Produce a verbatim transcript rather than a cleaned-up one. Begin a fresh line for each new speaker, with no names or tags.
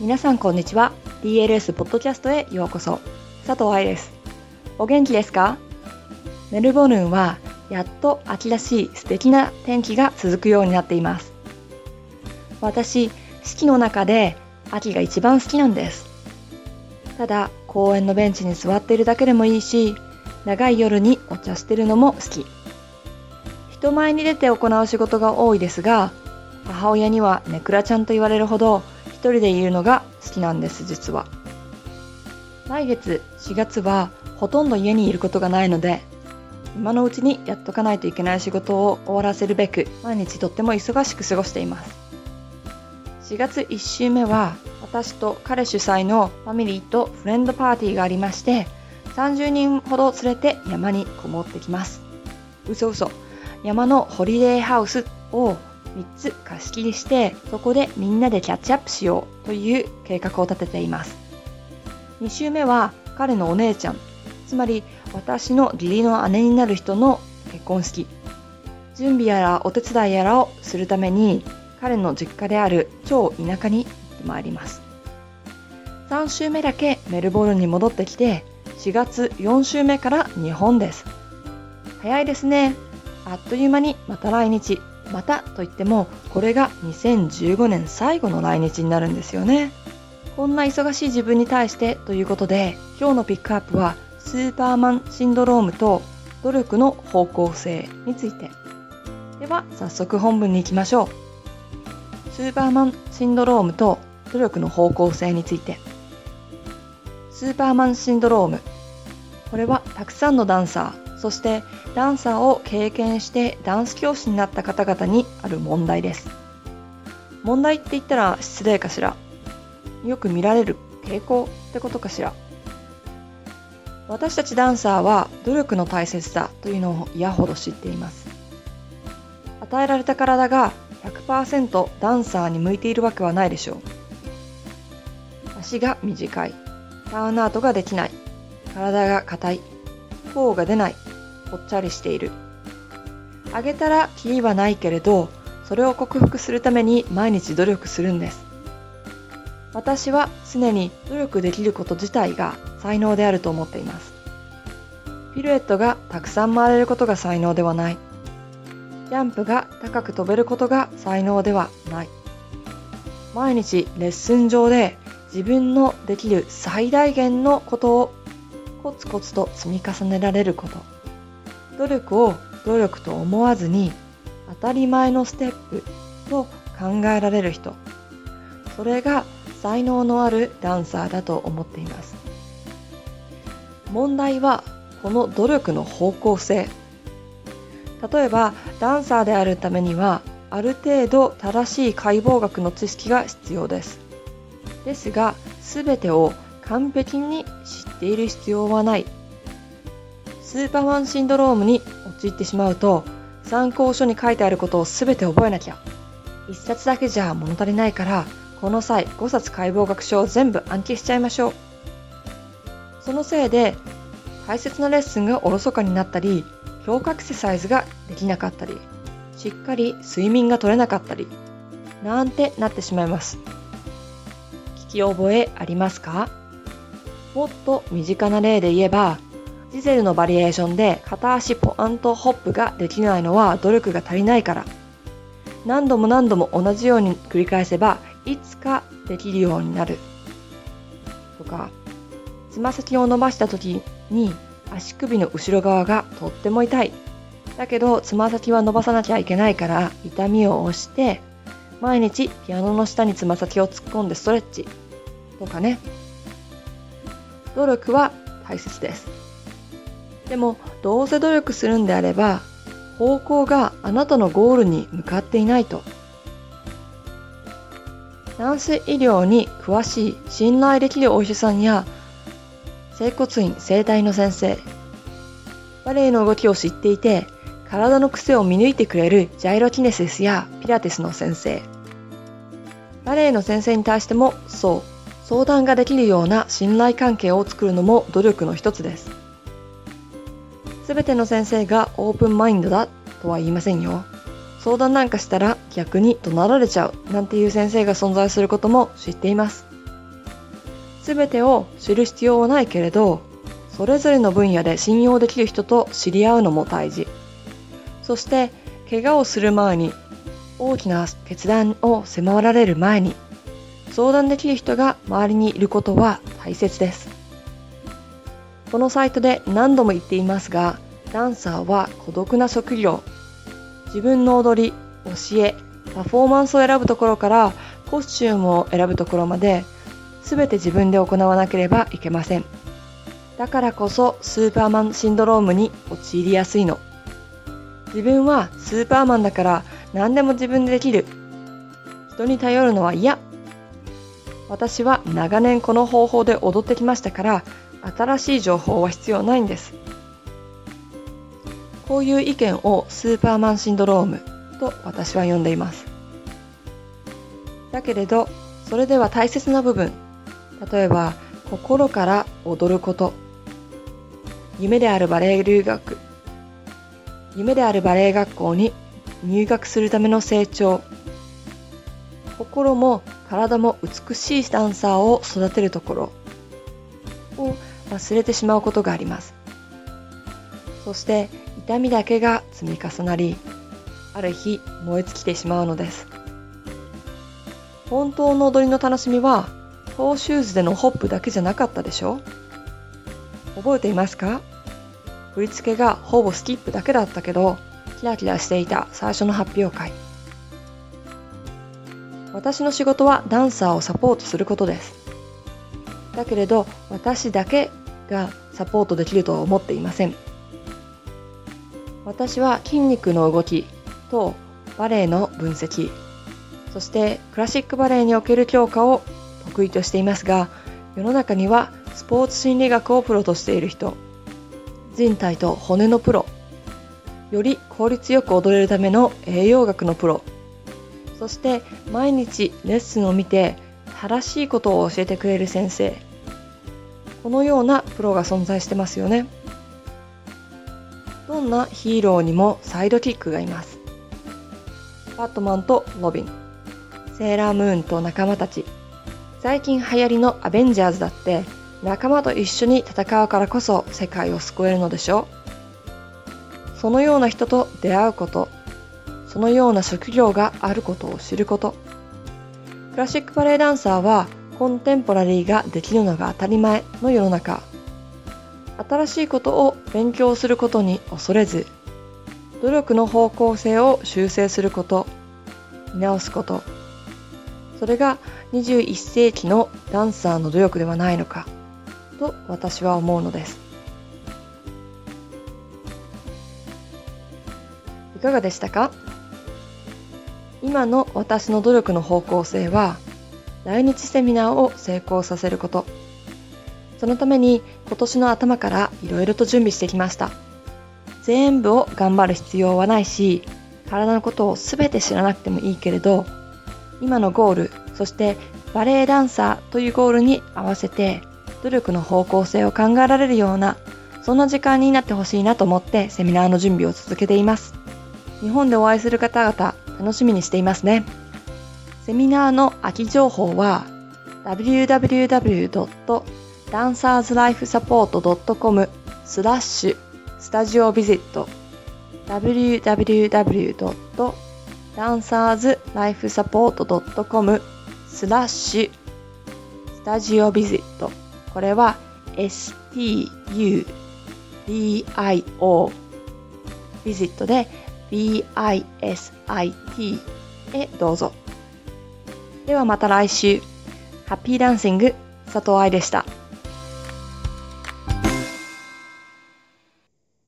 皆さんこんにちは。 ディーエルエス ポッドキャストへようこそ。佐藤愛です。お元気ですか？メルボルンはやっと秋らしい素敵な天気が続くようになっています。私、四季の中で秋が一番好きなんです。ただ公園のベンチに座っているだけでもいいし、長い夜にお茶してるのも好き。人前に出て行う仕事が多いですが、母親にはネクラちゃんと言われるほど一人でいるのが好きなんです。実は来月しがつはほとんど家にいることがないので、今のうちにやっとかないといけない仕事を終わらせるべく毎日とっても忙しく過ごしています。しがついっ週目は私と彼主催のファミリーとフレンドパーティーがありまして、さんじゅうにんほど連れて山にこもってきます。嘘嘘、山のホリデーハウスをみっつ貸し切りして、そこでみんなでキャッチアップしようという計画を立てています。に週目は彼のお姉ちゃん、つまり私の義理の姉になる人の結婚式。準備やらお手伝いやらをするために彼の実家である超田舎に行ってまいります。さん週目だけメルボルンに戻ってきて、しがつよん週目から日本です。早いですね。あっという間にまた来日。またといってもこれがにせんじゅうごねん最後の来日になるんですよね。こんな忙しい自分に対してということで、今日のピックアップはスーパーマンシンドロームと努力の方向性について。では早速本文に行きましょう。スーパーマンシンドロームと努力の方向性について。スーパーマンシンドローム、これはたくさんのダンサー、そしてダンサーを経験してダンス教師になった方々にある問題です。問題って言ったら失礼かしら。よく見られる傾向ってことかしら。私たちダンサーは努力の大切さというのを嫌ほど知っています。与えられた体が ひゃくパーセント ダンサーに向いているわけはないでしょう。足が短い、ターンアウトができない、体が硬い、フォーが出ない、ぽっちゃりしている。上げたらキリはないけれど、それを克服するために毎日努力するんです。私は常に努力できること自体が才能であると思っています。ピルエットがたくさん回れることが才能ではない。ジャンプが高く飛べることが才能ではない。毎日レッスン上で自分のできる最大限のことをコツコツと積み重ねられること。努力を努力と思わずに当たり前のステップと考えられる人。それが才能のあるダンサーだと思っています。問題はこの努力の方向性。例えばダンサーであるためにはある程度正しい解剖学の知識が必要です。ですが全てを完璧に知っている必要はない。スーパーマンシンドロームに陥ってしまうと、参考書に書いてあることを全て覚えなきゃ。一冊だけじゃ物足りないから、この際ごさつ解剖学書を全部暗記しちゃいましょう。そのせいで大切なレッスンがおろそかになったり、強化エクササイズができなかったり、しっかり睡眠が取れなかったり、なんてなってしまいます。聞き覚えありますか？もっと身近な例で言えば、ジゼルのバリエーションで片足ポアンとホップができないのは努力が足りないから。何度も何度も同じように繰り返せばいつかできるようになる。とか、つま先を伸ばした時に足首の後ろ側がとっても痛い。だけどつま先は伸ばさなきゃいけないから痛みを押して、毎日ピアノの下につま先を突っ込んでストレッチ。とかね。努力は大切です。でもどうせ努力するんであれば、方向があなたのゴールに向かっていないと。ダンス医療に詳しい信頼できるお医者さんや整骨院整体の先生、バレエの動きを知っていて体の癖を見抜いてくれるジャイロキネシスやピラティスの先生、バレエの先生に対してもそう、相談ができるような信頼関係を作るのも努力の一つです。すべての先生がオープンマインドだとは言いませんよ。相談なんかしたら逆に怒鳴られちゃうなんていう先生が存在することも知っています。 すべてを知る必要はないけれど、それぞれの分野で信用できる人と知り合うのも大事。そして、怪我をする前に、大きな決断を迫られる前に、相談できる人が周りにいることは大切です。このサイトで何度も言っていますが、ダンサーは孤独な職業。自分の踊り、教え、パフォーマンスを選ぶところからコスチュームを選ぶところまで、すべて自分で行わなければいけません。だからこそスーパーマンシンドロームに陥りやすいの。自分はスーパーマンだから何でも自分でできる。人に頼るのは嫌。私は長年この方法で踊ってきましたから、新しい情報は必要ないんです。こういう意見をスーパーマンシンドロームと私は呼んでいます。だけれど、それでは大切な部分、例えば心から踊ること、夢であるバレエ留学、夢であるバレエ学校に入学するための成長、心も体も美しいダンサーを育てるところを忘れてしまうことがあります。そして痛みだけが積み重なり、ある日燃え尽きてしまうのです。本当の踊りの楽しみは、トーシューズでのホップだけじゃなかったでしょ？覚えていますか？振り付けがほぼスキップだけだったけど、キラキラしていた最初の発表会。私の仕事はダンサーをサポートすることです。だけれど、私だけがサポートできるとは思っていません。私は筋肉の動きとバレエの分析、そしてクラシックバレエにおける強化を得意としていますが、世の中にはスポーツ心理学をプロとしている人、人体と骨のプロ、より効率よく踊れるための栄養学のプロ、そして毎日レッスンを見て正しいことを教えてくれる先生、このようなプロが存在してますよね。どんなヒーローにもサイドキックがいます。バットマンとロビン、セーラームーンと仲間たち、最近流行りのアベンジャーズだって仲間と一緒に戦うからこそ世界を救えるのでしょ。そのような人と出会うこと、そのような職業があることを知ること。クラシックバレエダンサーはコンテンポラリーができるのが当たり前の世の中。新しいことを勉強することに恐れず、努力の方向性を修正すること、見直すこと。それがにじゅういっ世紀のダンサーの努力ではないのか、と私は思うのです。いかがでしたか？今の私の努力の方向性は、来日セミナーを成功させること。そのために今年の頭からいろいろと準備してきました。全部を頑張る必要はないし、体のことをすべて知らなくてもいいけれど、今のゴール、そしてバレエダンサーというゴールに合わせて努力の方向性を考えられるような、そんな時間になってほしいなと思ってセミナーの準備を続けています。日本でお会いする方々、楽しみにしていますね。セミナーの空き情報は ダブリューダブリューダブリュードットダンサーズライフサポートドットコムスラッシュスタジオビジット ダブリューダブリューダブリュードットダンサーズライフサポートドットコムスラッシュスタジオビジット。これは エスティーユーディーアイオー ビジットで ビーアイエスアイティー へどうぞ。ではまた来週。ハッピーダンシング佐藤愛でした。